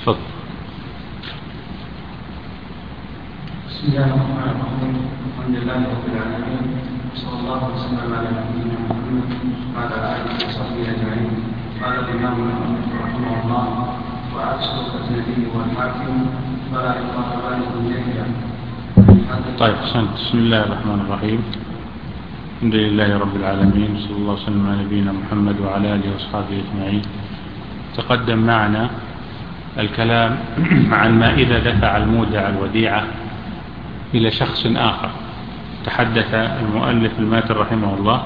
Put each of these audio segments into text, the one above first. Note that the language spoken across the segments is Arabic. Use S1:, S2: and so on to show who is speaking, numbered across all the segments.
S1: تفضل.
S2: بسم الله الرحمن الرحيم. الحمد لله رب العالمين، صلى الله وسلم على نبينا محمد وعلى اله وصحبه اجمعين. قال الامام احمد رحمه الله: وعكسه كالنبي والحاكم فلا يطالبان بالجهل.
S1: طيب، بسم الله الرحمن الرحيم. الحمد لله رب العالمين، صلى الله وسلم على نبينا محمد وعلى اله وصحبه اجمعين. تقدم معنا الكلام عن ما إذا دفع المودع الوديعة إلى شخص آخر. تحدث المؤلف الماتن رحمه الله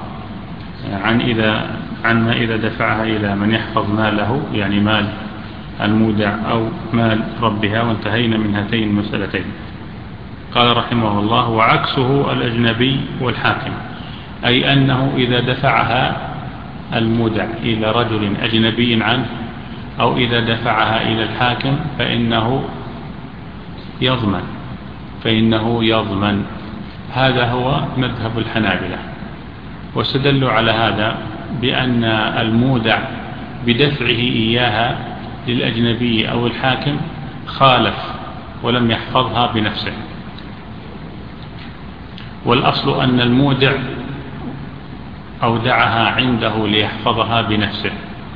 S1: عن ما إذا دفعها إلى من يحفظ ماله، يعني مال المودع أو مال ربها، وانتهينا من هاتين المسألتين. قال رحمه الله: وعكسه الأجنبي والحاكم، أي أنه إذا دفعها المودع إلى رجل أجنبي عنه أو إذا دفعها إلى الحاكم فإنه يضمن. هذا هو مذهب الحنابلة، واستدلوا على هذا بأن المودع بدفعه إياها للأجنبي أو الحاكم خالف ولم يحفظها بنفسه، والأصل أن المودع أودعها عنده ليحفظها بنفسه.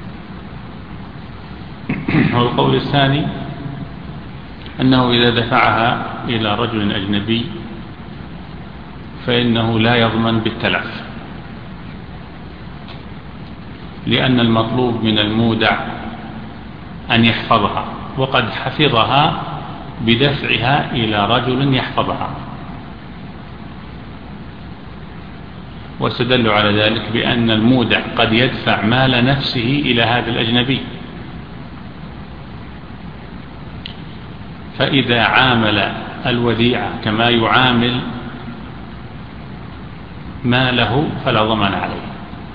S1: والقول الثاني أنه إذا دفعها إلى رجل أجنبي فإنه لا يضمن بالتلف، لأن المطلوب من المودع أن يحفظها، وقد حفظها بدفعها إلى رجل يحفظها. واستدلوا على ذلك بأن المودع قد يدفع مال نفسه إلى هذا الأجنبي، فإذا عامل الوديعة كما يعامل ماله فلا ضمان عليه.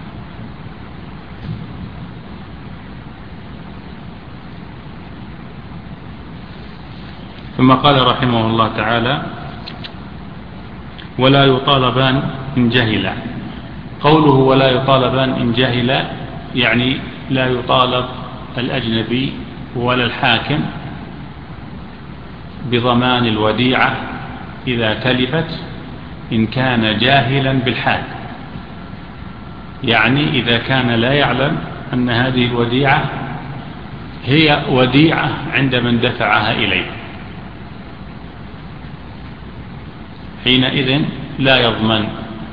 S1: ثم قال رحمه الله تعالى: ولا يطالبان إن جهلا. قوله ولا يطالبان إن جهلا يعني لا يطالب الأجنبي ولا الحاكم بضمان الوديعة إذا تلفت إن كان جاهلا بالحال، يعني إذا كان لا يعلم أن هذه الوديعة هي وديعة عند من دفعها إليه، حينئذ لا يضمن.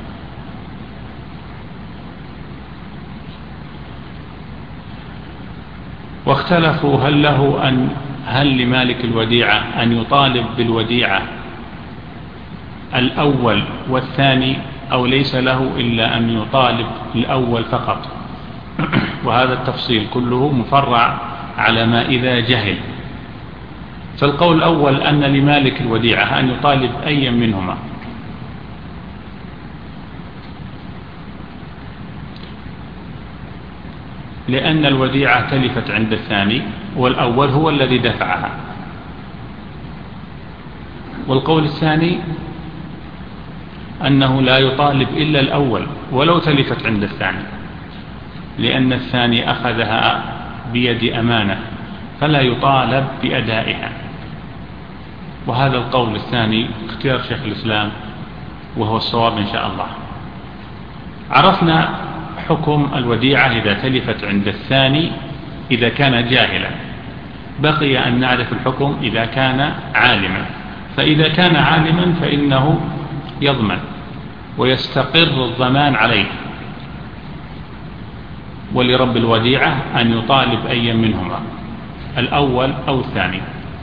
S1: واختلفوا هل لمالك الوديعة أن يطالب بالوديعة الأول والثاني، أو ليس له إلا أن يطالب الأول فقط. وهذا التفصيل كله مفرع على ما إذا جهل. فالقول الأول أن لمالك الوديعة أن يطالب أي منهما، لأن الوديعة تلفت عند الثاني والأول هو الذي دفعها. والقول الثاني أنه لا يطالب إلا الأول ولو تلفت عند الثاني، لأن الثاني أخذها بيد أمانة فلا يطالب بأدائها. وهذا القول الثاني اختيار شيخ الإسلام وهو الصواب إن شاء الله. عرفنا حكم الوديعة إذا تلفت عند الثاني إذا كان جاهلا، بقي أن نعرف الحكم إذا كان عالما. فإذا كان عالما فإنه يضمن ويستقر الضمان عليه، ولرب الوديعة أن يطالب أي منهما الأول أو الثاني.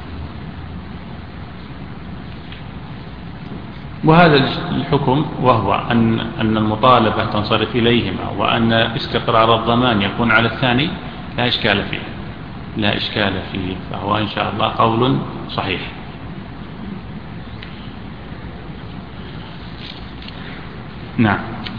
S1: وهذا الحكم وهو أن المطالبة تنصرف إليهما، وأن استقرار الضمان يكون على الثاني، لا إشكال فيه، فهو إن شاء الله قول صحيح. نعم.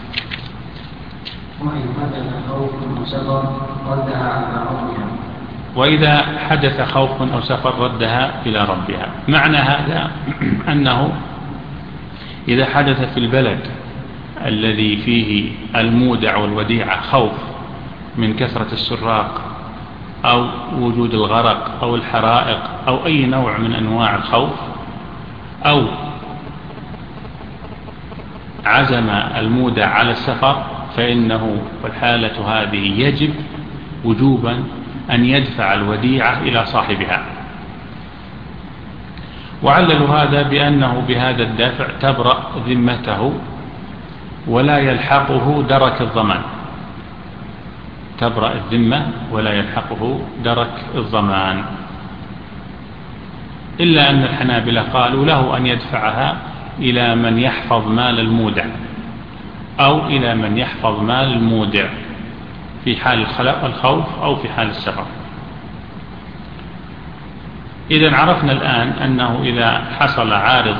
S1: وإذا حدث خوف أو سفر ردها إلى ربها. معنى هذا أنه إذا حدث في البلد الذي فيه المودع والوديعة خوف من كثرة السراق أو وجود الغرق أو الحرائق أو أي نوع من أنواع الخوف، أو عزم المودع على السفر، فإنه في الحالة هذه يجب وجوبا أن يدفع الوديعة إلى صاحبها. وعللوا هذا بأنه بهذا الدفع تبرأ ذمته ولا يلحقه درك الضمان، تبرأ الذمة ولا يلحقه درك الضمان. إلا أن الحنابلة قالوا له أن يدفعها إلى من يحفظ مال المودع أو إلى من يحفظ مال المودع في حال الخوف أو في حال السفر. إذن عرفنا الآن أنه إذا حصل عارض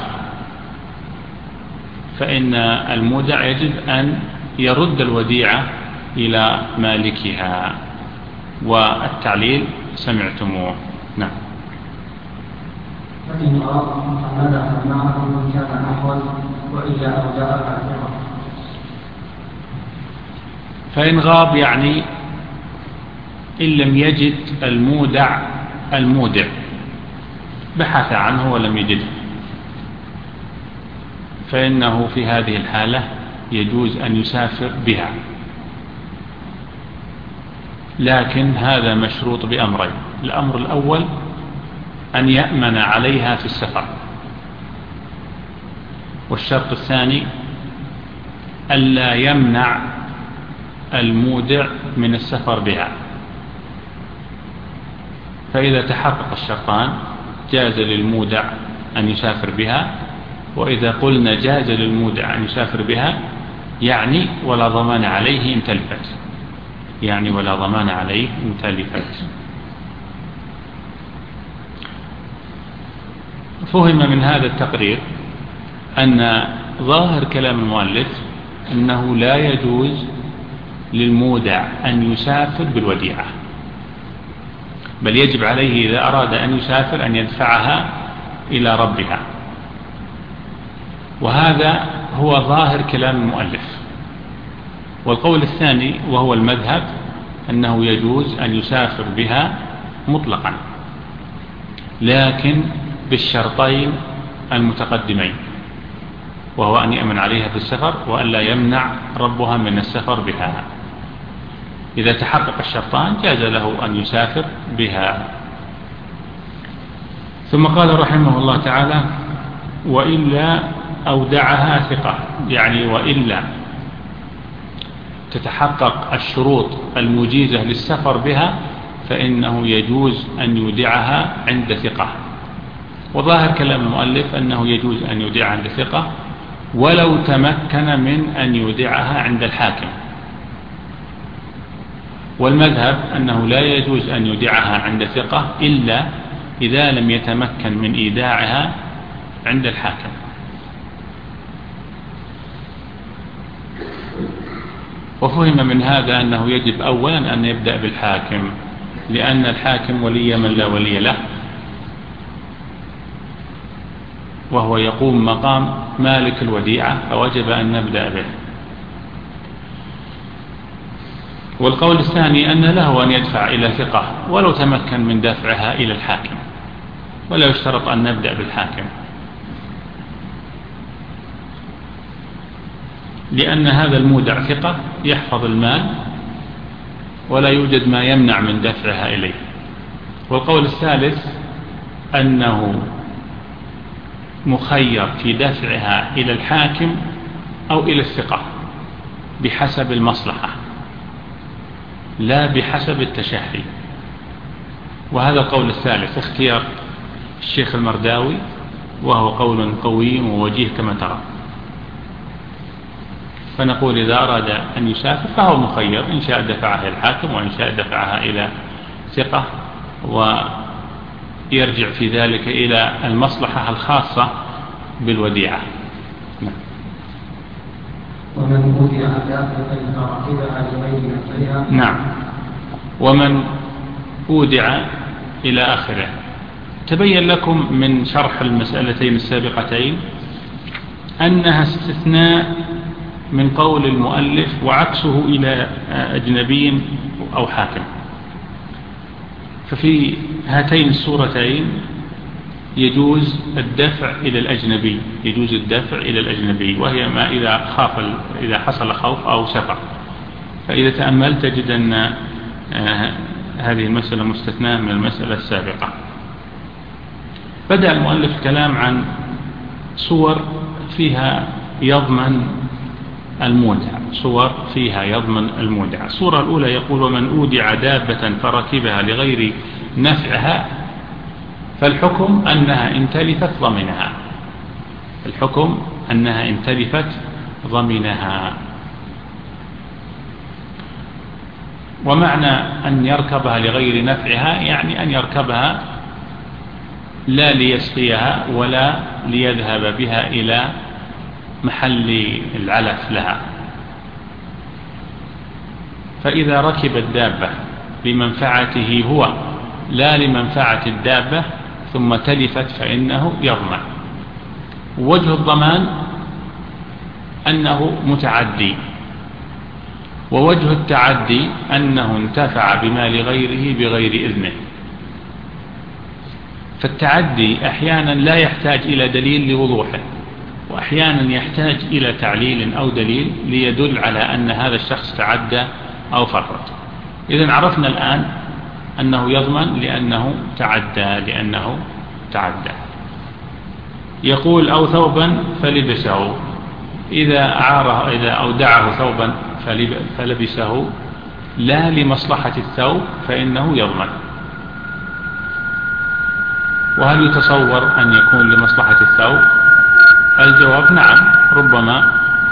S1: فإن المودع يجب أن يرد الوديعة إلى مالكها، والتعليل سمعتموه. نعم.
S2: فإن أراد محمدها معه من كان أحول وإلا أودعها أجرا.
S1: فإن غاب يعني إن لم يجد المودع بحث عنه ولم يجده، فإنه في هذه الحالة يجوز أن يسافر بها، لكن هذا مشروط بأمرين. الأمر الأول أن يأمن عليها في السفر، والشرط الثاني ألا يمنع المودع من السفر بها. فإذا تحقق الشرطان جاز للمودع أن يسافر بها. وإذا قلنا جاز للمودع أن يسافر بها يعني ولا ضمان عليه إن تلفت، يعني ولا ضمان عليه إن تلفت. فهم من هذا التقرير أن ظاهر كلام المؤلف أنه لا يجوز للمودع أن يسافر بالوديعة، بل يجب عليه إذا أراد أن يسافر أن يدفعها إلى ربها. وهذا هو ظاهر كلام المؤلف. والقول الثاني وهو المذهب أنه يجوز أن يسافر بها مطلقا، لكن بالشرطين المتقدمين، وهو أن يأمن عليها في السفر وأن لا يمنع ربها من السفر بها. إذا تحقق الشرطان جاز له أن يسافر بها. ثم قال رحمه الله تعالى: وإلا أودعها ثقة، يعني وإلا تتحقق الشروط المجيزة للسفر بها فإنه يجوز أن يودعها عند ثقة. وظاهر كلام المؤلف أنه يجوز أن يودعها عند ثقة ولو تمكن من أن يودعها عند الحاكم. والمذهب أنه لا يجوز أن يودعها عند ثقة إلا إذا لم يتمكن من إيداعها عند الحاكم. وفهم من هذا أنه يجب أولا أن يبدأ بالحاكم، لأن الحاكم ولي من لا ولي له، وهو يقوم مقام مالك الوديعة، فوجب أن نبدأ به. والقول الثاني أن له أن يدفع إلى ثقة ولو تمكن من دفعها إلى الحاكم، ولا يشترط أن نبدأ بالحاكم، لأن هذا المودع ثقة يحفظ المال ولا يوجد ما يمنع من دفعها إليه. والقول الثالث أنه مخير في دفعها إلى الحاكم أو إلى الثقة بحسب المصلحة لا بحسب التشهي. وهذا القول الثالث اختيار الشيخ المرداوي، وهو قول قوي ووجيه كما ترى. فنقول إذا أراد أن يسافر فهو مخير، إن شاء دفعها إلى الحاكم وإن شاء دفعها إلى ثقة، ويرجع في ذلك إلى المصلحة الخاصة بالوديعة.
S2: ومن أودع دافعا فركبها لغير نفسها.
S1: نعم. ومن أودع إلى آخره. تبين لكم من شرح المسألتين السابقتين أنها استثناء من قول المؤلف وعكسه إلى أجنبي أو حاكم. ففي هاتين الصورتين يجوز الدفع إلى الأجنبي، يجوز الدفع إلى الأجنبي، وهي ما إذا حصل خوف أو سفر. فإذا تأملت تجد أن هذه المسألة مستثناة من المسألة السابقة. بدأ المؤلف الكلام عن صور فيها يضمن المودع، صور فيها يضمن المودع. الصورة الأولى يقول: ومن أودع دابة فركبها لغير نفعها فالحكم أنها إن تلفت ضمنها، الحكم أنها إن تلفت ضمنها. ومعنى أن يركبها لغير نفعها يعني أن يركبها لا ليسقيها ولا ليذهب بها إلى محل العلف لها. فإذا ركب الدابة لمنفعته هو لا لمنفعة الدابة ثم تلفت فإنه يضمن. وجه الضمان أنه متعدي، ووجه التعدي أنه انتفع بمال غيره بغير إذنه. فالتعدي أحيانا لا يحتاج إلى دليل لوضوحه، وأحيانا يحتاج إلى تعليل أو دليل ليدل على أن هذا الشخص تعدى أو فرط. إذن عرفنا الآن أنه يضمن لأنه تعدى. يقول: أو ثوبا فلبسه، إذا أودعه ثوبا فلبسه لا لمصلحة الثوب فإنه يضمن. وهل يتصور أن يكون لمصلحة الثوب؟ الجواب نعم، ربما.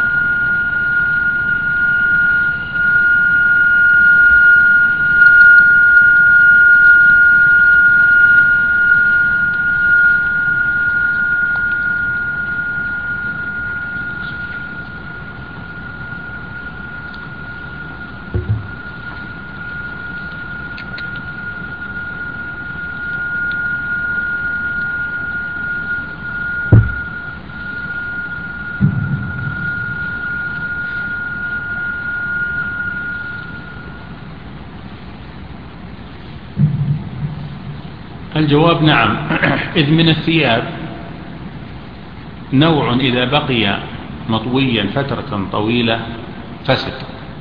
S1: الجواب نعم، إذ من الثياب نوع إذا بقي مطويا فترة طويلة فسد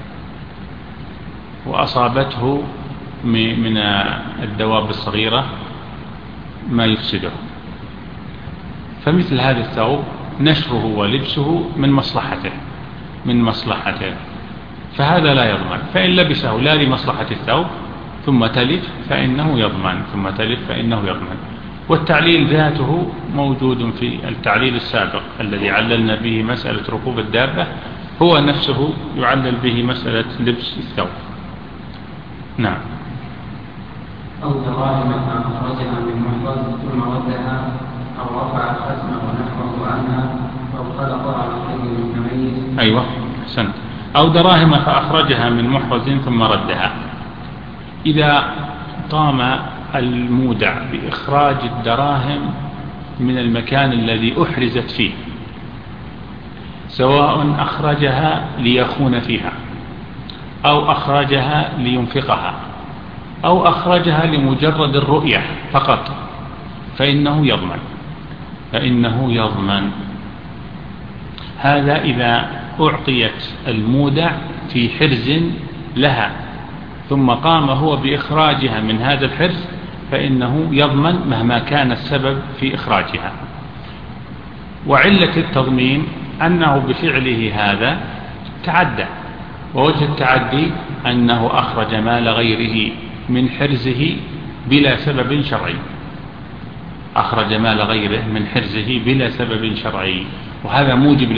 S1: وأصابته من الدواب الصغيرة ما يفسده، فمثل هذا الثوب نشره ولبسه من مصلحته، فهذا لا يضمن. فإن لبسه لا لمصلحة الثوب ثم تلف فإنه يضمن. والتعليل ذاته موجود في التعليل السابق الذي عللنا به مسألة ركوب الدابة، هو نفسه يعلل به مسألة لبس الثوب. نعم.
S2: أو دراهم أخرجها من محفظ ثم ردها، أو رفع ختمه ونحوه عنها، أو خلقها بشيء متميز.
S1: أيوة أحسنت. أو دراهم فأخرجها من محفظ ثم ردها. إذا قام المودع بإخراج الدراهم من المكان الذي أحرزت فيه، سواء أخرجها ليخون فيها أو أخرجها لينفقها أو أخرجها لمجرد الرؤية فقط، فإنه يضمن. هذا إذا أعطيت المودع في حرز لها ثم قام هو بإخراجها من هذا الحرز، فإنه يضمن مهما كان السبب في إخراجها. وعلة التضمين أنه بفعله هذا تعدى، ووجه التعدي أنه أخرج مال غيره من حرزه بلا سبب شرعي، وهذا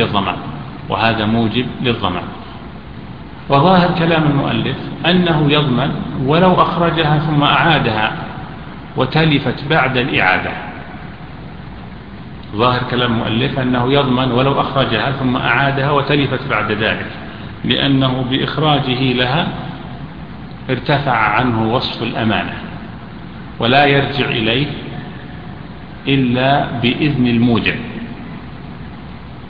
S1: موجب للضمان. وظاهر كلام المؤلف أنه يضمن ولو أخرجها ثم أعادها وتلفت بعد الإعادة. ظاهر كلام المؤلف أنه يضمن ولو أخرجها ثم أعادها وتلفت بعد ذلك، لأنه بإخراجه لها ارتفع عنه وصف الأمانة ولا يرجع إليه إلا بإذن المودع.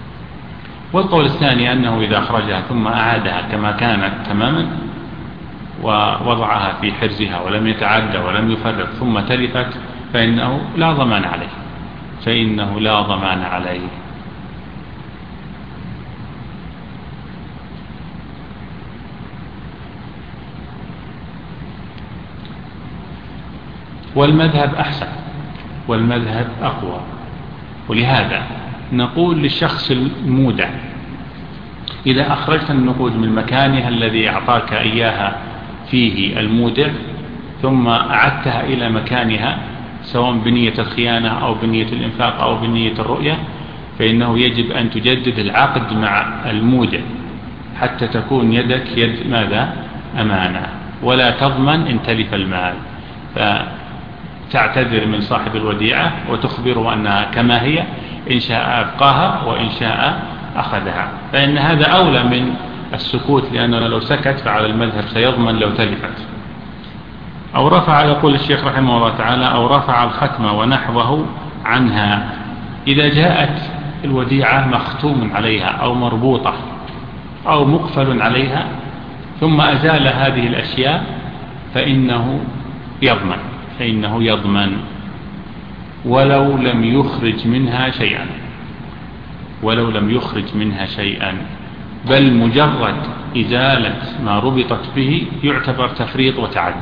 S1: والقول الثاني أنه إذا أخرجها ثم أعادها كما كانت تماما ووضعها في حرزها ولم يتعدى ولم يفرط ثم تلفت فإنه لا ضمان عليه، فإنه لا ضمان عليه. والمذهب أحسن والمذهب أقوى، ولهذا نقول للشخص المودع إذا أخرجت النقود من مكانها الذي أعطاك إياها فيه المودع ثم أعدتها إلى مكانها سواء بنية الخيانة أو بنية الإنفاق أو بنية الرؤية، فإنه يجب أن تجدد العقد مع المودع حتى تكون يدك يد ماذا؟ أمانة، ولا تضمن إن تلف المال، فتعتذر من صاحب الوديعة وتخبره أنها كما هي، إن شاء أبقاها وإن شاء أخذها، فإن هذا أولى من السكوت، لأنه لو سكت فعلى المذهب سيضمن لو تلفت. أو رفع، يقول الشيخ رحمه الله تعالى، أو رفع الختم ونحوه عنها، إذا جاءت الوديعة مختوم عليها أو مربوطة أو مقفل عليها ثم أزال هذه الأشياء فإنه يضمن ولو لم يخرج منها شيئا، بل مجرد إزالة ما ربطت به يعتبر تفريط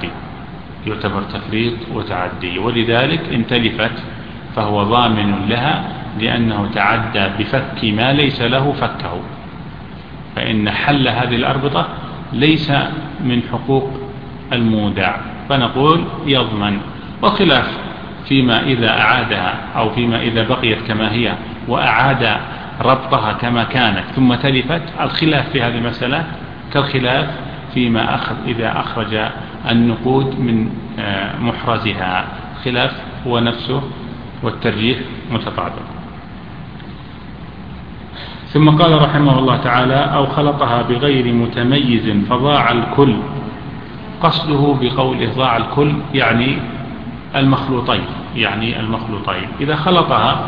S1: وتعدي، ولذلك إن تلفت فهو ضامن لها لأنه تعدى بفك ما ليس له فكه، فإن حل هذه الأربطة ليس من حقوق المودع، فنقول يضمن. وخلاف فيما إذا أعادها أو فيما إذا بقيت كما هي وأعاد ربطها كما كانت ثم تلفت، الخلاف في هذه المسألة كالخلاف فيما إذا أخرج النقود من محرزها، خلاف هو نفسه والترجيح متطابق. ثم قال رحمه الله تعالى: أو خلطها بغير متميز فضاع الكل. قصده بقوله ضاع الكل يعني المخلوطين، إذا خلطها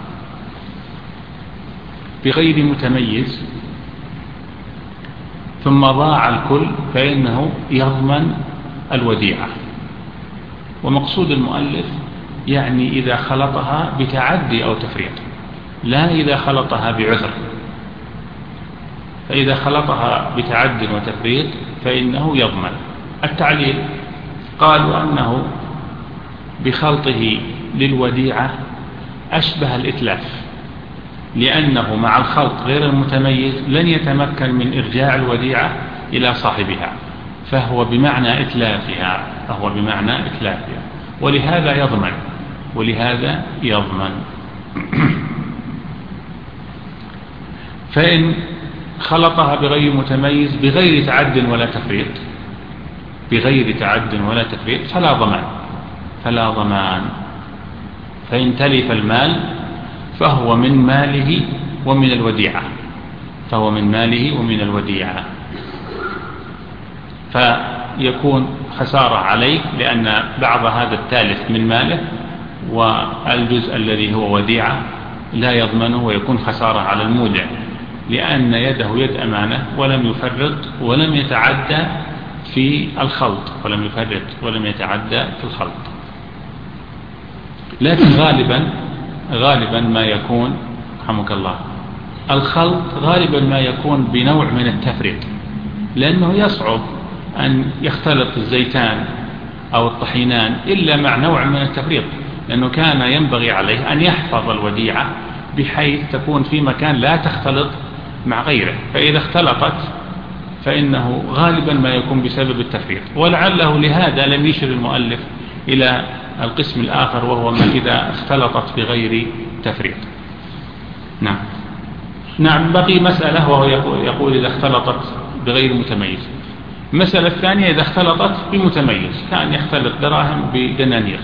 S1: بغير متميز ثم ضاع الكل فإنه يضمن الوديعة. ومقصود المؤلف يعني إذا خلطها بتعدي أو تفريط، لا إذا خلطها بعذر، فإذا خلطها بتعدي وتفريط فإنه يضمن. التعليل قالوا أنه بخلطه للوديعة أشبه الإتلاف، لأنه مع الخلط غير المتميز لن يتمكن من إرجاع الوديعة إلى صاحبها، فهو بمعنى إتلافها، ولهذا يضمن. فإن خلطها بغير متميز بغير تعد ولا تفريط فلا ضمان. فإن تلف المال فهو من ماله ومن الوديعة، فيكون خسارة عليه لأن بعض هذا التالف من ماله، والجزء الذي هو وديعة لا يضمنه ويكون خسارة على المودع، لأن يده يد أمانة ولم يفرط ولم يتعدى في الخلط، لكن غالبا ما يكون رحمك الله الخلط غالبا ما يكون بنوع من التفريط، لأنه يصعب أن يختلط الزيتان أو الطحينان إلا مع نوع من التفريط، لأنه كان ينبغي عليه أن يحفظ الوديعة بحيث تكون في مكان لا تختلط مع غيره، فإذا اختلطت فإنه غالبا ما يكون بسبب التفريط، ولعله لهذا لم يشر المؤلف إلى القسم الآخر وهو ما إذا اختلطت بغير تفريط. نعم بقي مسألة، وهو يقول إذا اختلطت بغير متميز. المسألة الثانية إذا اختلطت بمتميز، كان يختلط دراهم بدنانير،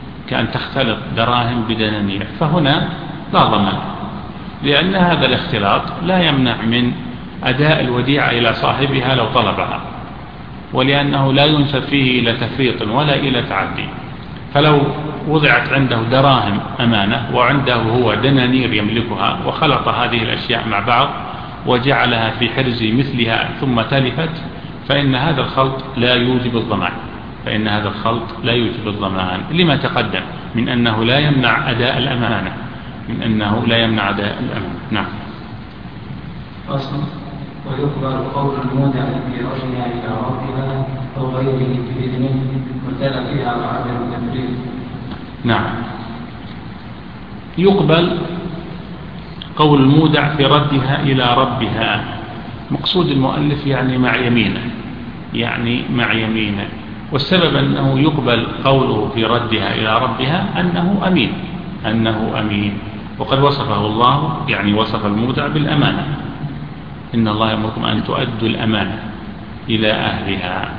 S1: فهنا لا ضمان، لأن هذا الاختلاط لا يمنع من أداء الوديعة إلى صاحبها لو طلبها، ولأنه لا ينسب فيه إلى تفريط ولا إلى تعدي. فلو وضعت عنده دراهم أمانة وعنده هو دنانير يملكها وخلط هذه الأشياء مع بعض وجعلها في حرز مثلها ثم تلفت، فإن هذا الخلط لا يوجب الضمان، فإن هذا الخلط لا يوجب الضمان لما تقدم من أنه لا يمنع أداء الأمانة، من أنه لا يمنع أداء الأمانة. نعم.
S2: فصل. ويقبل قول المودع في رجلها إلى ربها أو غيره بإذنه وتلا فيها وعدم التفريط.
S1: نعم. يقبل قول المودع في ردها إلى ربها، مقصود المؤلف يعني مع يمينه، يعني مع يمينه. والسبب أنه يقبل قوله في ردها إلى ربها أنه أمين، أنه أمين. وقد وصفه الله، يعني وصف المودع بالأمانة، إن الله يأمركم أن تؤدوا الأمانة إلى أهلها.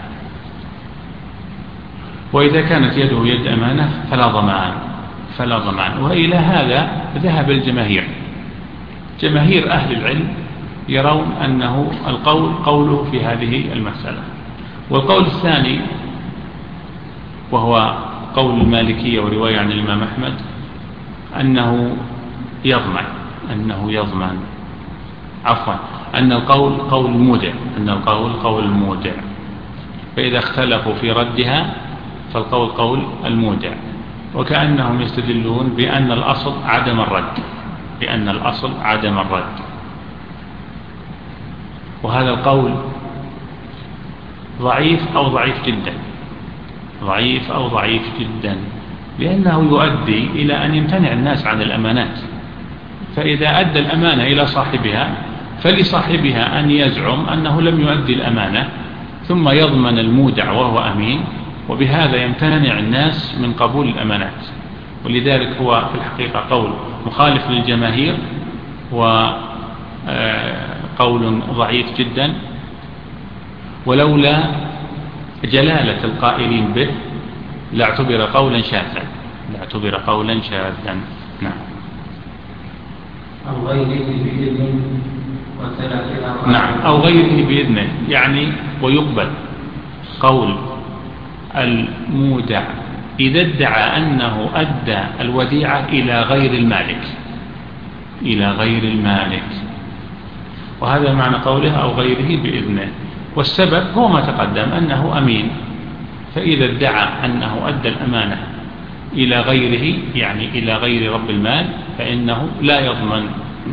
S1: وإذا كانت يده يد أمانة فلا ضمان. وإلى هذا ذهب الجماهير، جماهير أهل العلم يرون أنه القول قوله في هذه المسألة. والقول الثاني وهو قول المالكية ورواية عن الإمام أحمد أنه يضمن، أن القول قول المودع، أن القول قول المودع. فإذا اختلفوا في ردها فالقول قول المودع، وكأنهم يستدلون بأن الأصل عدم الرد، وهذا القول ضعيف أو ضعيف جدا، لأنه يؤدي إلى أن يمتنع الناس عن الأمانات. فإذا أدى الأمانة إلى صاحبها فلصاحبها أن يزعم أنه لم يؤدي الأمانة، ثم يضمن المودع وهو أمين، وبهذا يمتنع الناس من قبول الأمانات. ولذلك هو في الحقيقة قول مخالف للجماهير، وقول ضعيف جدا، ولولا جلالة القائلين به لاعتبر قولا شاذا. نعم.
S2: أو غيره بإذنه
S1: نعم، أو غيره بإذنه، يعني ويقبل قول المودع إذا ادعى أنه أدى الوديعة إلى غير المالك، وهذا معنى قوله أو غيره بإذنه. والسبب هو ما تقدم، أنه أمين، فإذا ادعى أنه أدى الأمانة إلى غيره، يعني إلى غير رب المال، فإنه لا يضمن.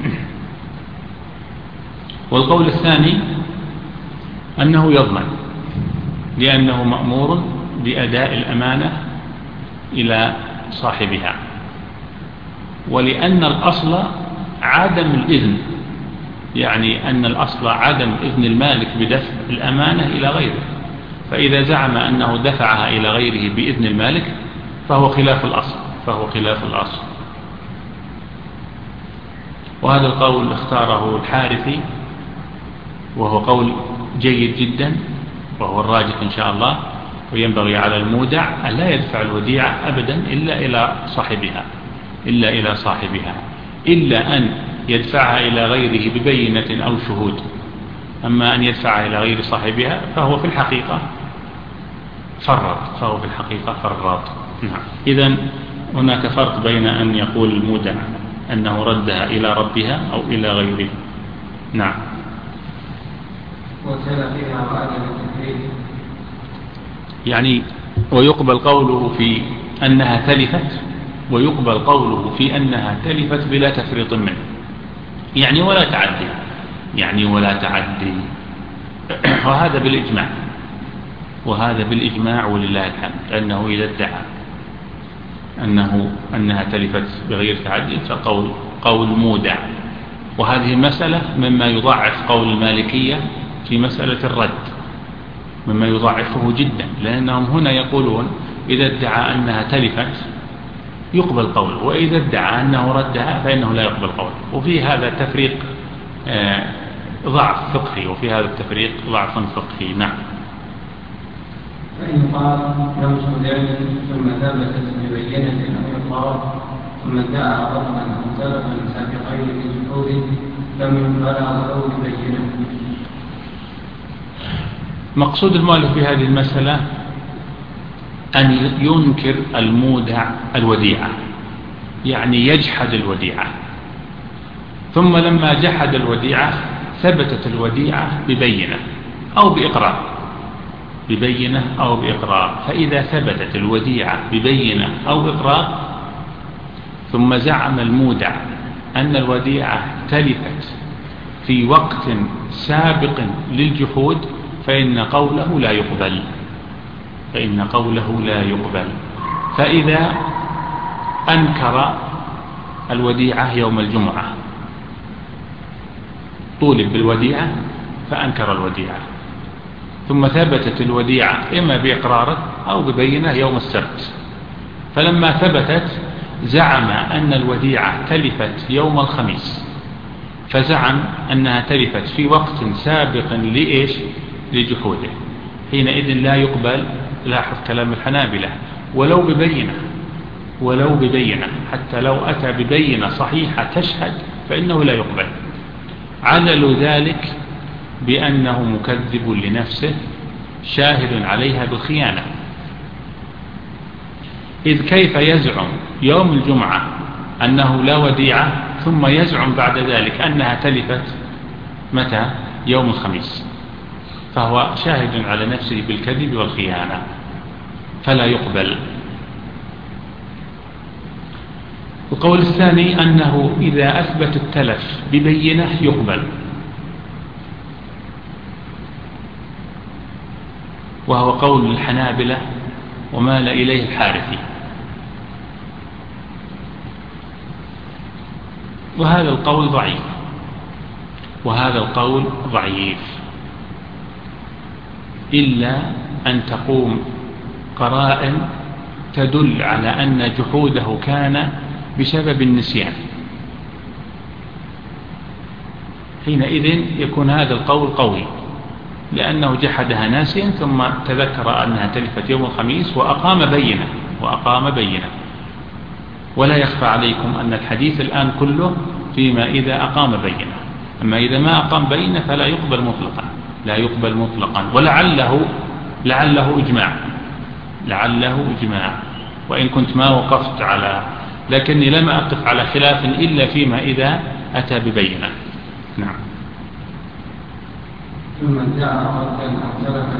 S1: والقول الثاني أنه يضمن، لأنه مأمور بأداء الأمانة إلى صاحبها، ولأن الأصل عدم الإذن، يعني أن الأصل عدم إذن المالك بدفع الأمانة إلى غيره. فإذا زعم أنه دفعها إلى غيره بإذن المالك فهو خلاف الأصل. وهذا القول اختاره الحارثي، وهو قول جيد جدا، وهو الراجح إن شاء الله. وينبغي على المودع أن لا يدفع الوديعة أبدا إلا إلى صاحبها، إلا أن يدفعها إلى غيره ببينة أو شهود. أما أن يدفعها إلى غير صاحبها فهو في الحقيقة فرط. نعم. إذن هناك فرق بين أن يقول المودع أنه ردها إلى ربها أو إلى غيره. نعم. يعني ويقبل قوله في أنها تلفت بلا تفريط منه، يعني ولا تعدي. وهذا بالإجماع ولله الحمد، أنه إذا ادعى أنها تلفت بغير تعدي فقول مودع. وهذه المسألة مما يضاعف قول المالكية في مسألة الرد، مما يضاعفه جدا، لأنهم هنا يقولون إذا ادعى أنها تلفت يقبل قوله، وإذا ادعى أنه ردها فإنه لا يقبل قوله. وفي هذا التفريق ضعف فقهي. نعم.
S2: فإن قال لم تدعي ثم ثبتت ببينة أو إقرار ثم ادعى رفضا أو سلفا سابقين بجحود لم يقبل ولو ببينة.
S1: مقصود المؤلف في هذه المسألة أن ينكر المودع الوديعة، يعني يجحد الوديعة، ثم لما جحد الوديعة ثبتت الوديعة ببينة أو بإقرار، ببينة أو بإقرار. فإذا ثبتت الوديعة ببينة أو بإقرار ثم زعم المودع أن الوديعة تلفت في وقت سابق للجحود فإن قوله لا يقبل. فإذا أنكر الوديعة يوم الجمعة، طولب بالوديعة فأنكر الوديعة، ثم ثبتت الوديعة إما بإقراره أو ببينة يوم السبت، فلما ثبتت زعم أن الوديعة تلفت يوم الخميس، فزعم أنها تلفت في وقت سابق لجحوده، حينئذ لا يقبل. لاحظ كلام الحنابلة، ولو ببينة حتى لو أتى ببينة صحيحة تشهد فإنه لا يقبل. عللوا ذلك بأنه مكذب لنفسه شاهد عليها بالخيانة. إذ كيف يزعم يوم الجمعة أنه لا وديعة ثم يزعم بعد ذلك أنها تلفت متى؟ يوم الخميس، فهو شاهد على نفسه بالكذب والخيانة فلا يقبل. القول الثاني أنه إذا أثبت التلف ببينة يقبل، وهو قول الحنابلة ومال إليه الحارثي، وهذا القول ضعيف إلا أن تقوم قرائن تدل على أن جحوده كان بسبب النسيان، حينئذ يكون هذا القول قوي، لأنه جحدها ناسيا ثم تذكر أنها تلفت يوم الخميس وأقام بينة. ولا يخفى عليكم أن الحديث الآن كله فيما إذا أقام بينة، أما إذا ما أقام بينة فلا يقبل مطلقا. ولعله إجماع، وإن كنت ما وقفت لكني لم أقف على خلاف إلا فيما إذا أتى ببينة. نعم.
S2: ثم ادعى ردا أو تلفا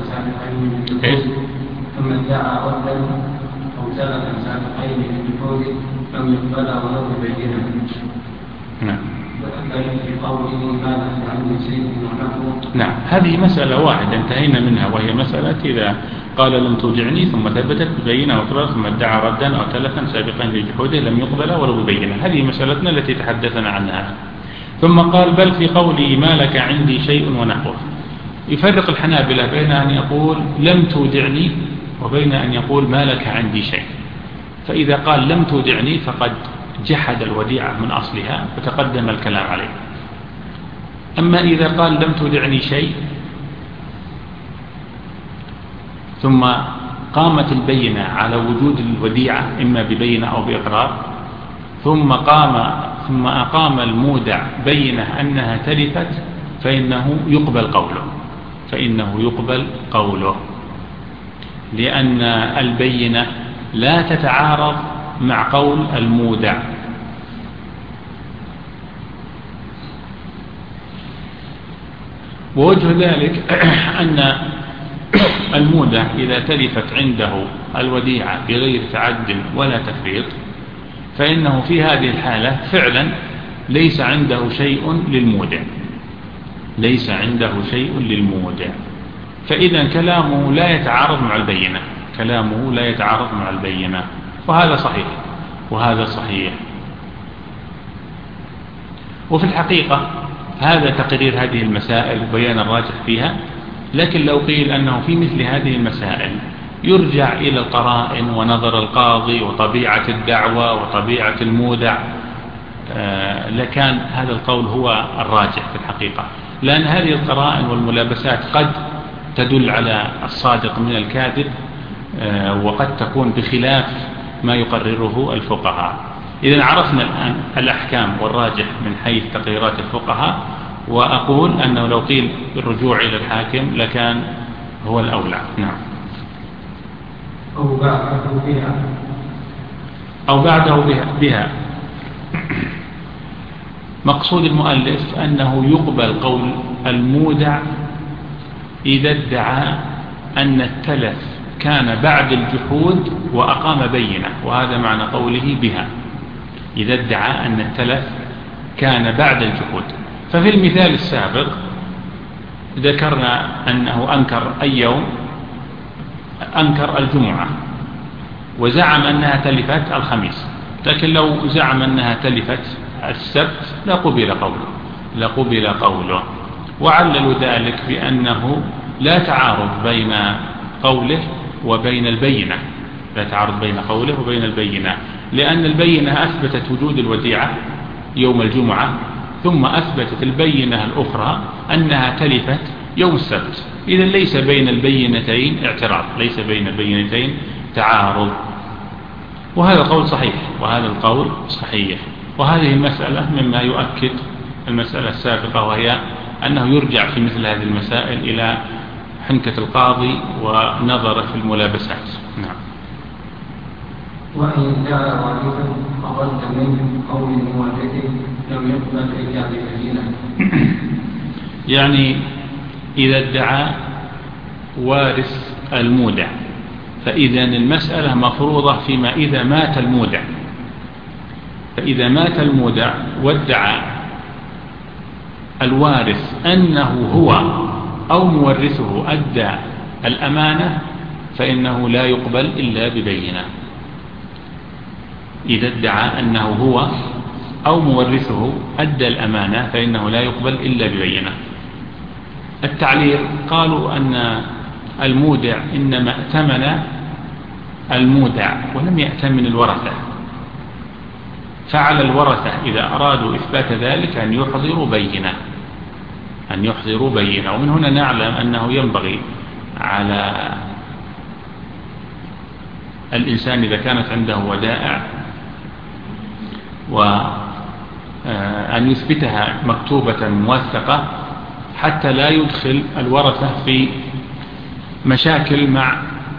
S2: سابقين للجحود لم يقبل ولو ببينة.
S1: نعم.
S2: في قوله ما لك عنه شيء ونحوه.
S1: نعم، هذه مسألة واحدة انتهينا منها، وهي مسألة إذا قال لم توجعني ثم ثبتت ببينة وإقرار ثم ادعى ردا أو تلفا سابقا لجحوده لم يقبل ولو ببينة. هذه مسألتنا التي تحدثنا عنها. ثم قال بل في قولي ما لك عندي شيء ونحوه. يفرق الحنابلة بين أن يقول لم تودعني وبين أن يقول ما لك عندي شيء. فإذا قال لم تودعني فقد جحد الوديعة من أصلها وتقدم الكلام عليه. أما إذا قال لم تودعني شيء ثم قامت البينة على وجود الوديعة إما ببينة أو بإقرار، ثم أقام المودع بينة أنها تلفت فإنه يقبل قوله، لأن البينة لا تتعارض مع قول المودع. ووجه ذلك أن المودع إذا تلفت عنده الوديعة بغير تعد ولا تفريط فإنه في هذه الحالة فعلا ليس عنده شيء للمودع، فإذا كلامه لا يتعارض مع البينة، وهذا صحيح. وفي الحقيقة هذا تقرير هذه المسائل وبيان الراجح فيها. لكن لو قيل أنه في مثل هذه المسائل يرجع إلى القرائن ونظر القاضي وطبيعة الدعوة وطبيعة المودع لكان هذا القول هو الراجح في الحقيقة، لأن هذه القرائن والملابسات قد تدل على الصادق من الكاذب وقد تكون بخلاف ما يقرره الفقهاء. إذن عرفنا الآن الأحكام والراجح من حيث تقريرات الفقهاء، وأقول أنه لو قيل الرجوع إلى الحاكم لكان هو الأولى. نعم. أو بعده بها. مقصود المؤلف أنه يقبل قول المودع إذا ادعى أن التلف كان بعد الجحود وأقام بينة، وهذا معنى قوله بها، إذا ادعى أن التلف كان بعد الجحود. ففي المثال السابق ذكرنا أنه أنكر أي يوم، أنكر الجمعة وزعم أنها تلفت الخميس، لكن لو زعم أنها تلفت السبت لقبل قوله. وعللوا ذلك بأنه لا تعارض بين قوله وبين البينة، لأن البينة أثبتت وجود الوديعة يوم الجمعة، ثم أثبتت البينة الأخرى أنها تلفت يوم السبت. إذن ليس بين البينتين اعتراض، ليس بين البينتين تعارض. وهذا القول صحيح، وهذا القول صحيح. وهذه المسألة مما يؤكد المسألة السابقة، وهي أنه يرجع في مثل هذه المسائل إلى حنكة القاضي ونظر في الملابسات. نعم.
S2: وإن ادعى وارثا فرد منه قول مورثه لم يقبل إلا ببينة.
S1: يعني إذا ادعى وارث المودع، فإذا المسألة مفروضة فيما إذا مات المودع. فإذا مات المودع وادعى الوارث أنه هو أو مورثه أدى الأمانة، فإنه لا يقبل إلا ببينة. إذا ادعى أنه هو أو مورثه أدى الأمانة فإنه لا يقبل إلا ببينة. التعليل قالوا أن المودع إنما ائتمن المودع ولم يأتمن الورثة، فعلى الورثة إذا أرادوا إثبات ذلك أن يحضروا بينة. ومن هنا نعلم أنه ينبغي على الإنسان إذا كانت عنده ودائع وأن يثبتها مكتوبة موثقة، حتى لا يدخل الورثة في مشاكل مع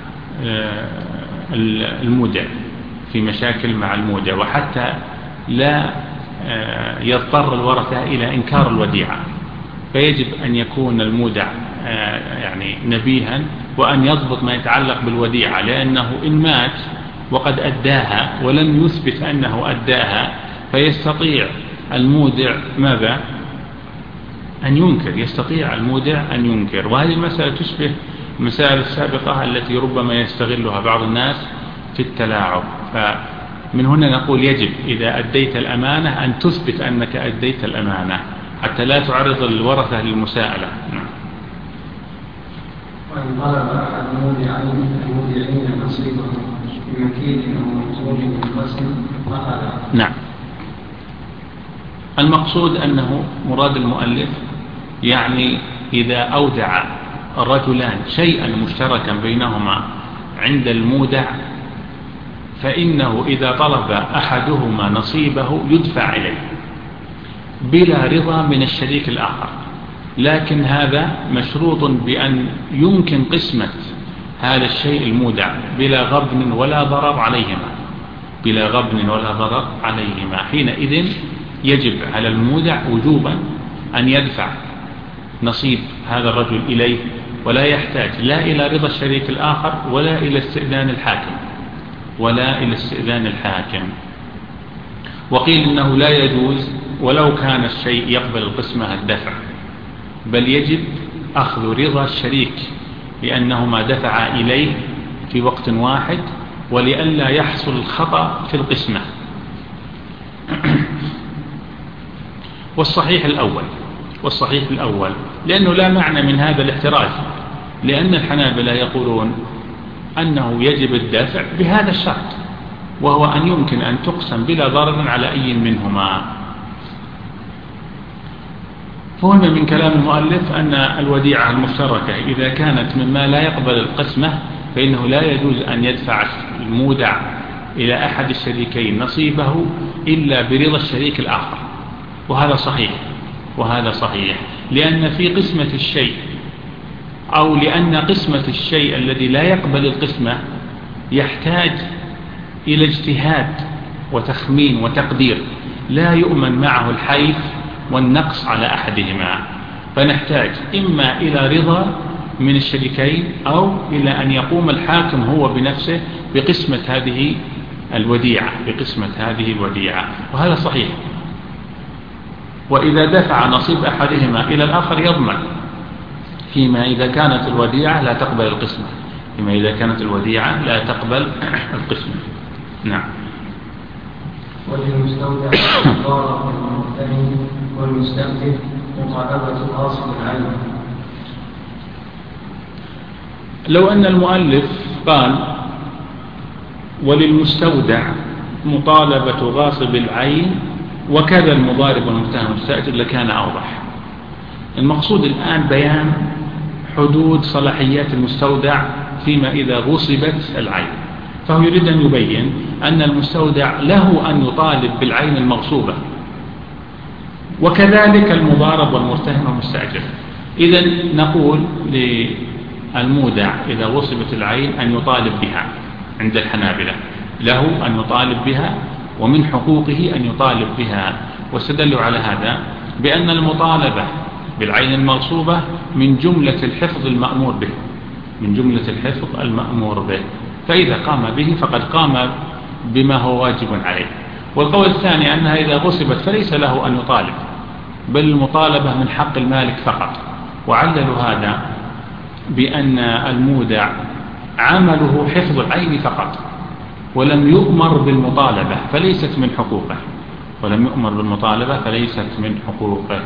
S1: المودع، وحتى لا يضطر الورثة إلى إنكار الوديعة. فيجب أن يكون المودع يعني نبيها، وأن يضبط ما يتعلق بالوديعة، لأنه إن مات وقد أداها ولم يثبت أنه أداها فيستطيع المودع ماذا؟ أن ينكر. وهذه المسألة تشبه المسائل السابقة التي ربما يستغلها بعض الناس في التلاعب. فمن هنا نقول يجب إذا أديت الأمانة أن تثبت أنك أديت الأمانة، حتى لا تعرض الورثة للمساءلة.
S2: وإن طلب أحد المودعين نصيبه بمكيد أو مخرج من قسم فقال.
S1: نعم. المقصود أنه مراد المؤلف يعني إذا أودع الرجلان شيئا مشتركا بينهما عند المودع، فإنه إذا طلب أحدهما نصيبه يدفع إليه بلا رضا من الشريك الآخر، لكن هذا مشروط بأن يمكن قسمة هذا الشيء المودع بلا غبن ولا ضرر عليهما. حينئذ يجب على المودع وجوبا أن يدفع نصيب هذا الرجل إليه، ولا يحتاج لا إلى رضا الشريك الآخر ولا إلى استئذان الحاكم. وقيل إنه لا يجوز ولو كان الشيء يقبل القسمة الدفع، بل يجب أخذ رضا الشريك، لأنهما دفعا إليه في وقت واحد ولئلا يحصل الخطأ في القسمة. والصحيح الأول لأنه لا معنى من هذا الاحتراز، لأن الحنابلة يقولون أنه يجب الدافع بهذا الشرط، وهو أن يمكن أن تقسم بلا ضرر على أي منهما. فهم من كلام المؤلف أن الوديعة المشتركة إذا كانت مما لا يقبل القسمة فإنه لا يجوز أن يدفع المودع إلى أحد الشريكين نصيبه إلا برضا الشريك الآخر. وهذا صحيح لأن في قسمة الشيء، أو لأن قسمة الشيء الذي لا يقبل القسمة يحتاج إلى اجتهاد وتخمين وتقدير، لا يؤمن معه الحيف والنقص على أحدهما، فنحتاج إما إلى رضا من الشريكين، أو إلى أن يقوم الحاكم هو بنفسه بقسمة هذه الوديعة، وهذا صحيح. وإذا دفع نصيب أحدهما إلى الآخر يضمن، فيما إذا كانت الوديعة لا تقبل القسمة. نعم.
S2: وللمستودع الضار والمرتهن والمستأجر مطالبة غاصب العين.
S1: لو أن المؤلف قال وللمستودع مطالبة غاصب العين وكذا المضارب والمرتهن والمستأجر لكان أوضح. المقصود الآن بيان حدود صلاحيات المستودع فيما إذا غصبت العين، فهو يريد أن يبين أن المستودع له أن يطالب بالعين المغصوبة، وكذلك المضارب والمرتهن والمستأجر. إذن نقول للمودع إذا غصبت العين أن يطالب بها عند الحنابلة، له أن يطالب بها ومن حقوقه أن يطالب بها، واستدلوا على هذا بأن المطالبة بالعين المغصوبة من جملة الحفظ المأمور به، فإذا قام به فقد قام بما هو واجب عليه. والقول الثاني أنها إذا غصبت فليس له أن يطالب، بل المطالبة من حق المالك فقط، وعللوا هذا بأن المودع عمله حفظ العين فقط، ولم يؤمر بالمطالبة فليست من حقوقه.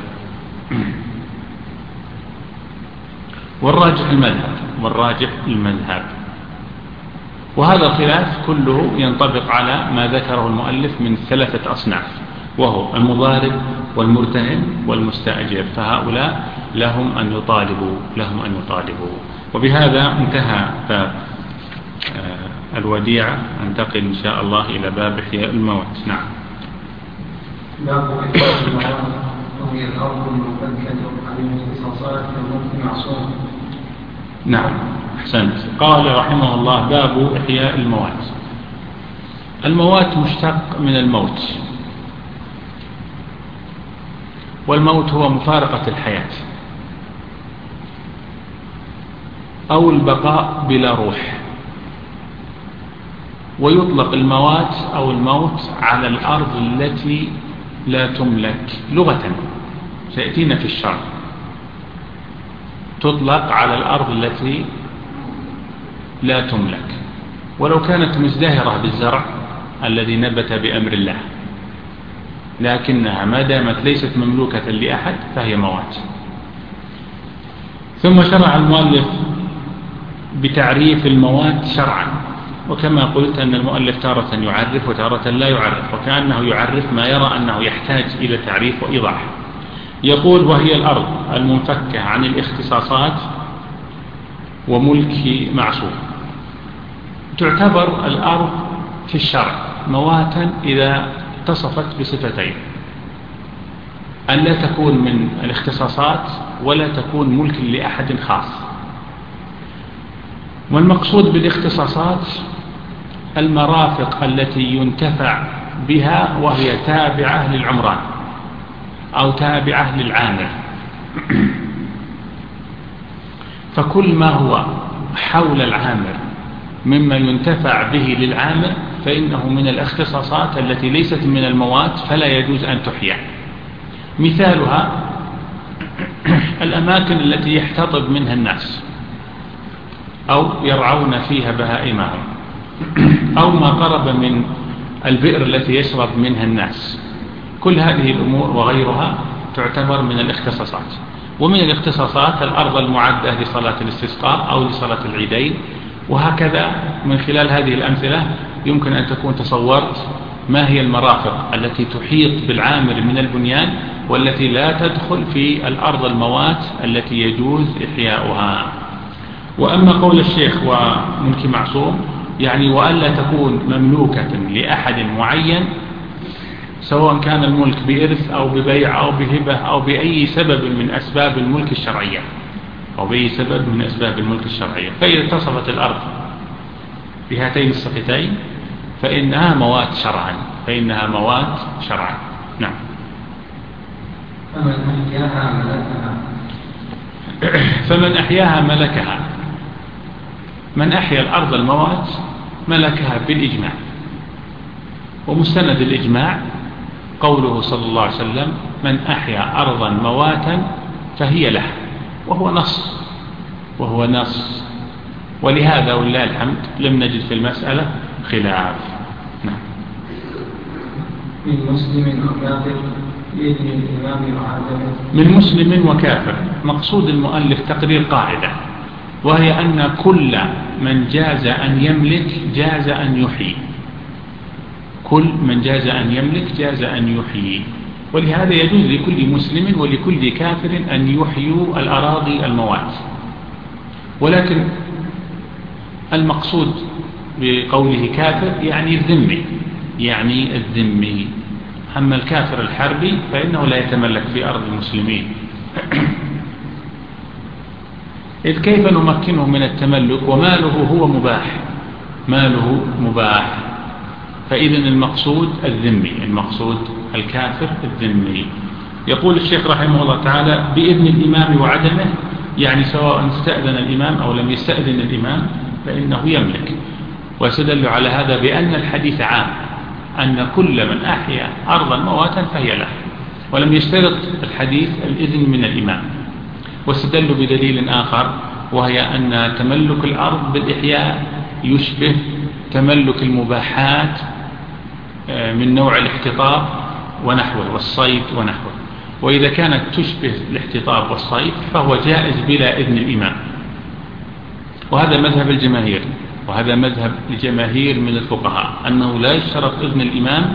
S1: والراجح المذهب. وهذا الخلاف كله ينطبق على ما ذكره المؤلف من 3 أصناف، وهو المضارب والمرتهن والمستأجر، فهؤلاء لهم أن يطالبوا. وبهذا انتهى باب الوديعة. ننتقل إن شاء الله إلى باب إحياء الموت. نعم.
S2: باب إحياء الموت، وهي الأرض المملكة عن الاختصاصات كالملك معصوم.
S1: نعم، أحسنت. قال رحمه الله: باب إحياء الموات. الموات مشتق من الموت، والموت هو مفارقة الحياة أو البقاء بلا روح. ويطلق الموات أو الموت على الأرض التي لا تملك لغة، سيأتينا في الشرع. تطلق على الأرض التي لا تملك، ولو كانت مزدهرة بالزرع الذي نبت بأمر الله، لكنها ما دامت ليست مملوكة لأحد فهي موات. ثم شرع المؤلف بتعريف الموات شرعا، وكما قلت أن المؤلف تارة يعرف وتارة لا يعرف، وكأنه يعرف ما يرى أنه يحتاج إلى تعريف وإيضاح. يقول: وهي الأرض المنفكة عن الاختصاصات وملك معصوم. تعتبر الأرض في الشرع مواتا إذا اتصفت بصفتين: أن لا تكون من الاختصاصات ولا تكون ملك لأحد خاص. والمقصود بالاختصاصات المرافق التي ينتفع بها وهي تابعة للعمران أو تابعة للعامر، فكل ما هو حول العامر مما ينتفع به للعامر فإنه من الاختصاصات التي ليست من الموات، فلا يجوز أن تحيا. مثالها الأماكن التي يحتطب منها الناس أو يرعون فيها بهائمهم، أو ما قرب من البئر التي يشرب منها الناس. كل هذه الأمور وغيرها تعتبر من الاختصاصات. ومن الاختصاصات الأرض المعدة لصلاة الاستسقاء أو لصلاة العيدين، وهكذا. من خلال هذه الأمثلة يمكن أن تكون تصورت ما هي المرافق التي تحيط بالعامر من البنيان والتي لا تدخل في الأرض الموات التي يجوز إحياؤها. وأما قول الشيخ وملك معصوم، يعني وألا تكون مملوكة لأحد معين، سواء كان الملك بإرث أو ببيع أو بهبة أو بأي سبب من أسباب الملك الشرعية، فإذا اتصفت الأرض بهاتين الصفتين فإنها موات شرعا. نعم. فمن أحياها ملكها. من أحيا الأرض الموات ملكها بالإجماع. ومستند الإجماع قوله صلى الله عليه وسلم: من أحيا أرضا مواتا فهي له، وهو نص. ولهذا ولله الحمد لم نجد في المسألة خلاف. نعم.
S2: من مسلم أو كافر بإذن الإمام وعدمه.
S1: من مسلم وكافر. مقصود المؤلف تقرير قاعدة، وهي أن كل من جاز أن يملك جاز أن يحيي. كل من جاز أن يملك جاز أن يحيي. ولهذا يجوز لكل مسلم ولكل كافر أن يحيوا الأراضي الموات. ولكن المقصود بقوله كافر يعني الذمي. أما الكافر الحربي فإنه لا يتملك في أرض المسلمين. إذ كيف نمكنه من التملك وماله هو مباح؟ فإذا المقصود الذمي، المقصود الكافر الذمي. يقول الشيخ رحمه الله تعالى: بإذن الإمام وعدمه، يعني سواء استأذن الإمام أو لم يستأذن الإمام فإنه يملك. ويستدل على هذا بأن الحديث عام، أن كل من أحيا أرضا مواتا فهي له، ولم يشترط الحديث الإذن من الإمام. واستدلوا بدليل آخر، وهي أن تملك الأرض بالإحياء يشبه تملك المباحات من نوع الاحتطاب ونحوه والصيد ونحوه. وإذا كانت تشبه الاحتطاب والصيد فهو جائز بلا إذن الإمام. وهذا مذهب الجماهير، وهذا مذهب الجماهير من الفقهاء، أنه لا يشترط إذن الإمام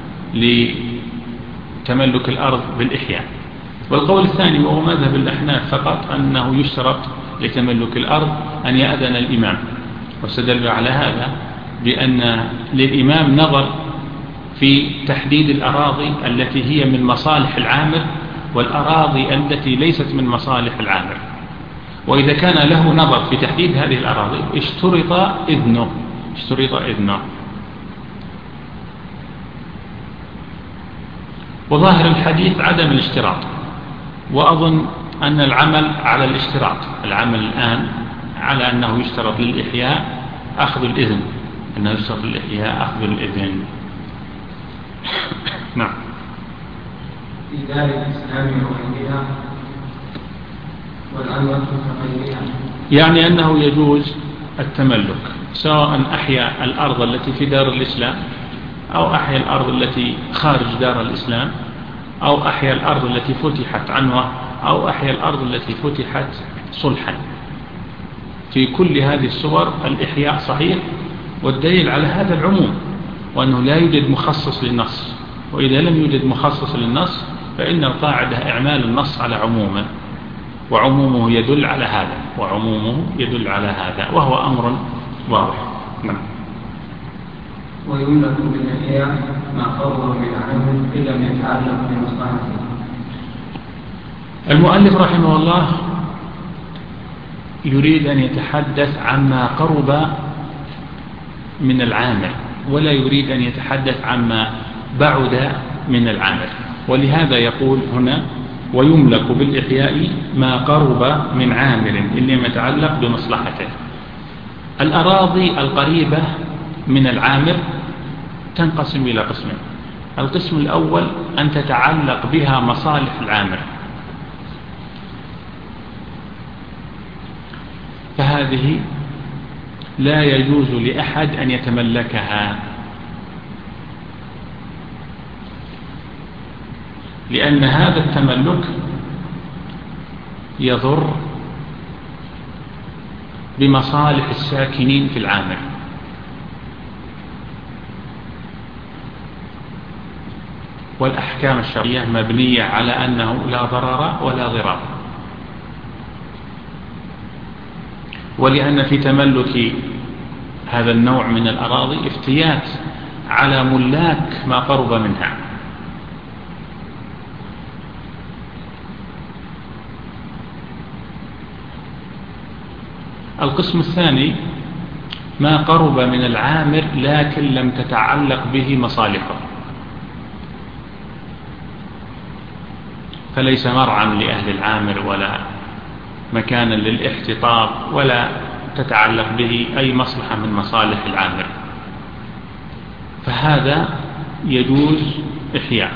S1: لتملك الأرض بالإحياء. والقول الثاني وهو مذهب الأحناف فقط، أنه يشترط لتملك الأرض أن يأذن الإمام. واستدل على هذا بأن للإمام نظر في تحديد الأراضي التي هي من مصالح العامر والأراضي التي ليست من مصالح العامر. وإذا كان له نظر في تحديد هذه الأراضي اشترط إذنه. وظاهر الحديث عدم الاشتراط، وأظن أن العمل على الاشتراط. العمل الآن على أنه يشترط للإحياء أخذ الإذن، نعم.
S2: في دار الإسلام وغيرها والأمة كغيرها،
S1: يعني أنه يجوز التملك، سواء أحيا الأرض التي في دار الإسلام أو أحيا الأرض التي خارج دار الإسلام، أو أحيا الأرض التي فتحت عنوة، أو أحيا الأرض التي فتحت صلحا. في كل هذه الصور الإحياء صحيح، والدليل على هذا العموم، وأنه لا يوجد مخصص للنص. وإذا لم يوجد مخصص للنص فإن القاعدة إعمال النص على عمومه، وعمومه يدل على هذا، وهو أمر واضح. نعم.
S2: ويملك بالإحياء ما قرر من عمل إن لم يتعلق بمصلحته.
S1: المؤلف رحمه الله يريد أن يتحدث عما قرب من العامل، ولا يريد أن يتحدث عما بعد من العامل. ولهذا يقول هنا: ويملك بالإحياء ما قرب من عامل إن لم يتعلق بمصلحته. الأراضي القريبة من العامل تنقسم إلى قسمين. القسم الأول أن تتعلق بها مصالح العامل، فهذه لا يجوز لأحد أن يتملكها، لأن هذا التملك يضر بمصالح الساكنين في العامل. والأحكام الشرعية مبنية على أنه لا ضرر ولا ضرار. ولأن في تملك هذا النوع من الأراضي افتيات على ملاك ما قرب منها. القسم الثاني ما قرب من العامر لكن لم تتعلق به مصالحه، فليس مرعا لأهل العامر مكانا للاحتطاب ولا تتعلق به أي مصلحة من مصالح العامر، فهذا يجوز إحياء.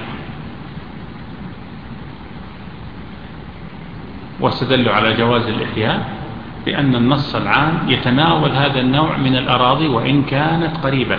S1: واستدلوا على جواز الإحياء بأن النص العام يتناول هذا النوع من الأراضي وإن كانت قريبة.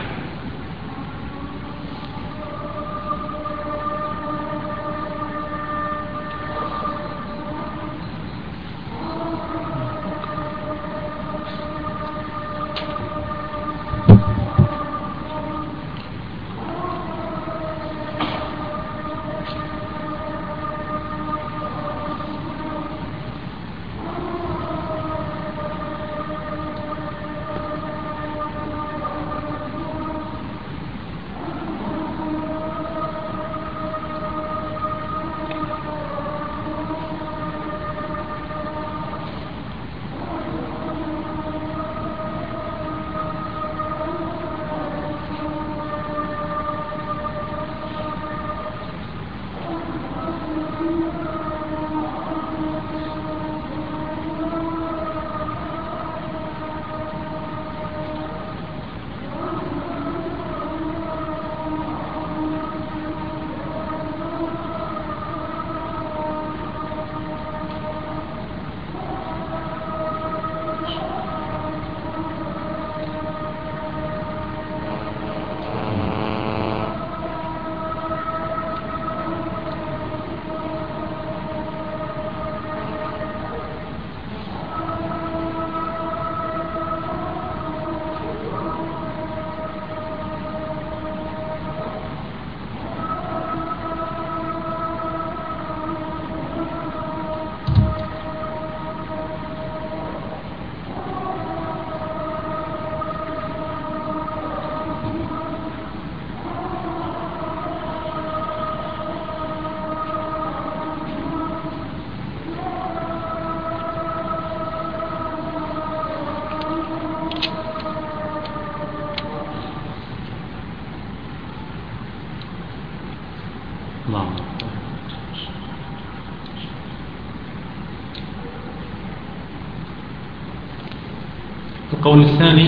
S1: القول الثاني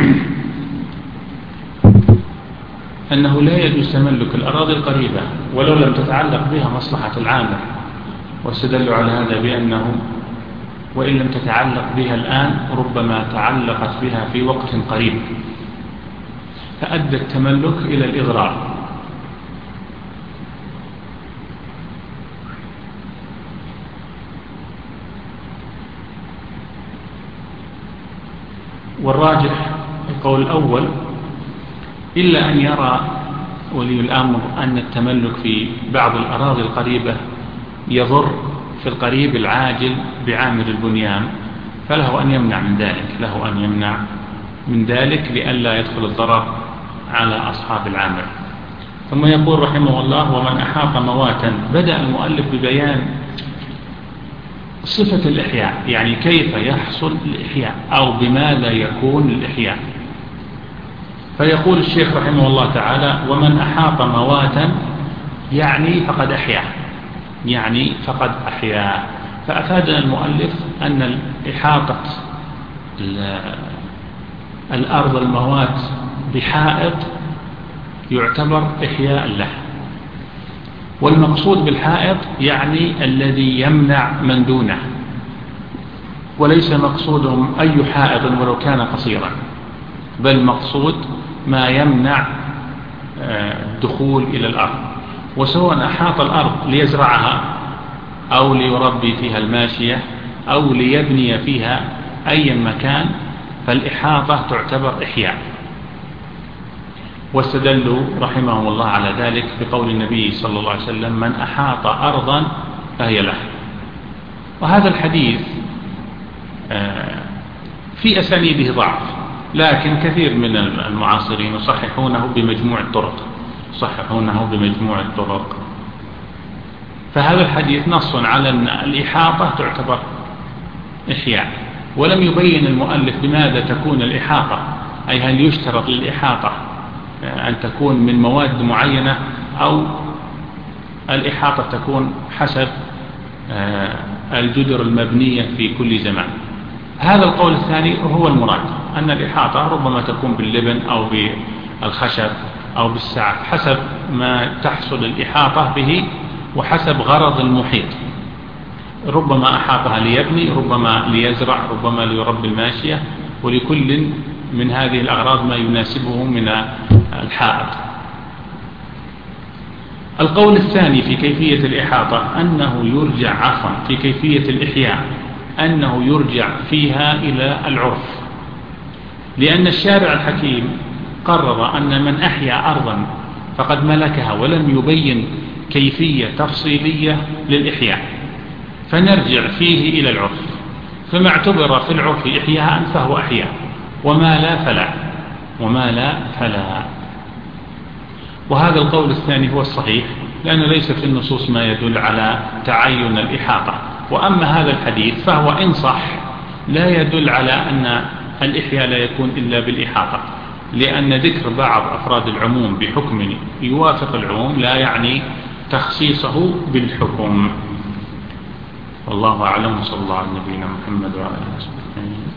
S1: أنه لا يجوز تملك الأراضي القريبة ولو لم تتعلق بها مصلحة العامر، واستدلوا على هذا بأنه وإن لم تتعلق بها الآن ربما تعلقت بها في وقت قريب فأدى التملك إلى الإضرار. والراجح القول الأول، إلا أن يرى ولي الأمر أن التملك في بعض الأراضي القريبة يضر في القريب العاجل بعامر البنيان، فله أن يمنع من ذلك لئلا يدخل الضرر على أصحاب العامر. ثم يقول رحمه الله: ومن أحاط مواتا. بدأ المؤلف ببيان صفة الإحياء، يعني كيف يحصل الإحياء أو بماذا يكون الإحياء. فيقول الشيخ رحمه الله تعالى: ومن أحاط مواتا يعني فقد أحيا. فأفادنا المؤلف أن إحاطة الأرض الموات بحائط يعتبر إحياء له، والمقصود بالحائط يعني الذي يمنع من دونه، وليس مقصودهم أي حائط ولو كان قصيرا، بل مقصود ما يمنع الدخول إلى الأرض. وسواء أحاط الأرض ليزرعها أو ليربي فيها الماشية أو ليبني فيها أي مكان، فالإحاطة تعتبر إحياء. واستدلوا رحمهم الله على ذلك بقول النبي صلى الله عليه وسلم: من أحاط أرضا فهي له. وهذا الحديث في أسانيده ضعف، لكن كثير من المعاصرين يصححونه بمجموع الطرق. فهذا الحديث نص على أن الإحاطة تعتبر إحياء، ولم يبين المؤلف بماذا تكون الإحاطة، أي هل يشترط للإحاطة أن تكون من مواد معينة أو الإحاطة تكون حسب الجدر المبنية في كل زمان. هذا القول الثاني هو المراد، أن الإحاطة ربما تكون باللبن أو بالخشب أو بالسعف حسب ما تحصل الإحاطة به وحسب غرض المحيط. ربما أحاطها ليبني، ربما ليزرع، ربما ليربي الماشية، ولكل من هذه الأغراض ما يناسبه من الحائط. القول الثاني في كيفية الإحاطة أنه يرجع في كيفية الإحياء أنه يرجع فيها إلى العرف، لأن الشارع الحكيم قرر أن من أحيا أرضا فقد ملكها ولم يبين كيفية تفصيلية للإحياء، فنرجع فيه إلى العرف، فما اعتبر في العرف إحياء فهو أحياء، وما لا فلا. وهذا القول الثاني هو الصحيح، لأنه ليس في النصوص ما يدل على تعين الإحاطة. وأما هذا الحديث فهو إن صح لا يدل على أن الإحياء لا يكون إلا بالإحاطة، لأن ذكر بعض أفراد العموم بحكم يوافق العموم لا يعني تخصيصه بالحكم. والله أعلم، صلى الله على نبينا محمد وعلى آله وصحبه.